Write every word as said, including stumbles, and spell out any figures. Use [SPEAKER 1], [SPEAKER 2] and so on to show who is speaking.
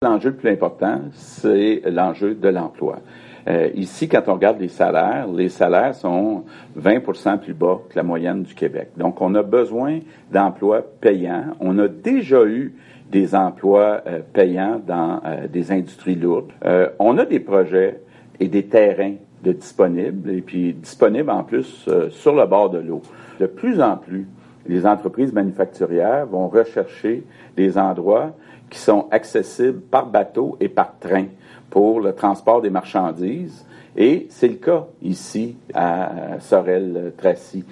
[SPEAKER 1] L'enjeu le plus important, c'est l'enjeu de l'emploi. Euh, ici, quand on regarde les salaires, les salaires sont vingt pour cent plus bas que la moyenne du Québec. Donc, on a besoin d'emplois payants. On a déjà eu des emplois euh, payants dans euh, des industries lourdes. Euh, on a des projets et des terrains de disponibles, et puis disponibles en plus euh, sur le bord de l'eau. De plus en plus, les entreprises manufacturières vont rechercher des endroits qui sont accessibles par bateau et par train pour le transport des marchandises. Et c'est le cas ici à Sorel-Tracy.